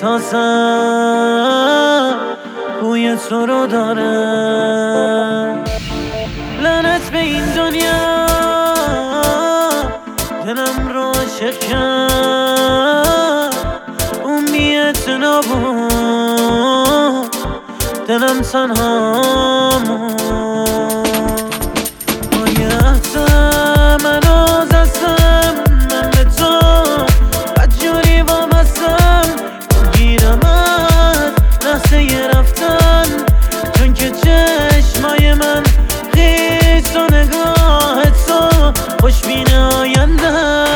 احساسم بوی تو رو داره. لعنت به این دنیا دلم رو عاشق کرد، اون بی‌اعتنا بود دلم تنها موند. با یه عهدم هنوز هستم من به تو، بدجوری وابستم گیرم از لحظه ی رفتن، چون که چشمای من خیس و نگاه تو خوشبین آینده.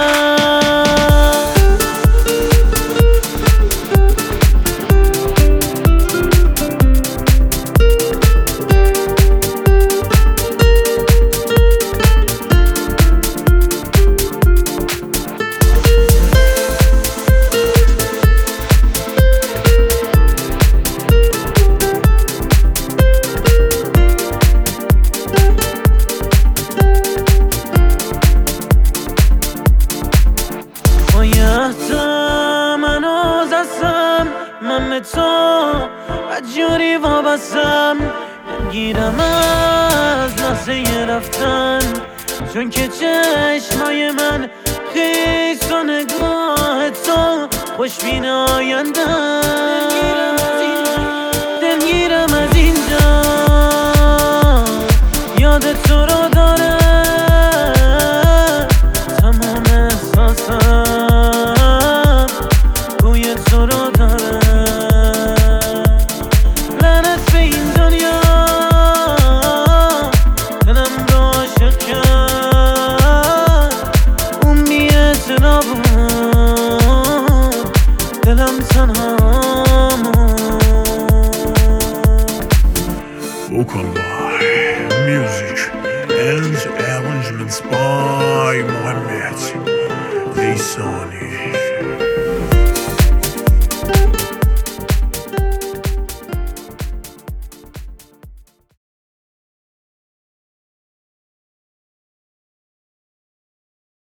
هنوز هستم من به تو، بدجوری وابستم گیرم از لحظه ی رفتن، چون که چشمای من خیس و نگاه تو خوشبین آینده. دلگیرم از اینجا یاد تو رو داره، تمام احساسم بوی تو رو داره. لعنت به این دنیا دلم رو عاشق کرد، اون بی‌اعتنا بود دلم تنها موند. Vokallar, music and arrangements by Muhammed Leysani.